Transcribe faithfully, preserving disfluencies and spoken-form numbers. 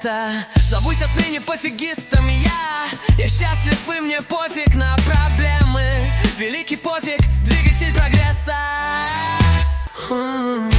это. Зовусь отныне пофигистом я. Я счастлив и мне пофиг на проблемы. Великий пофиг, двигатель прогресса.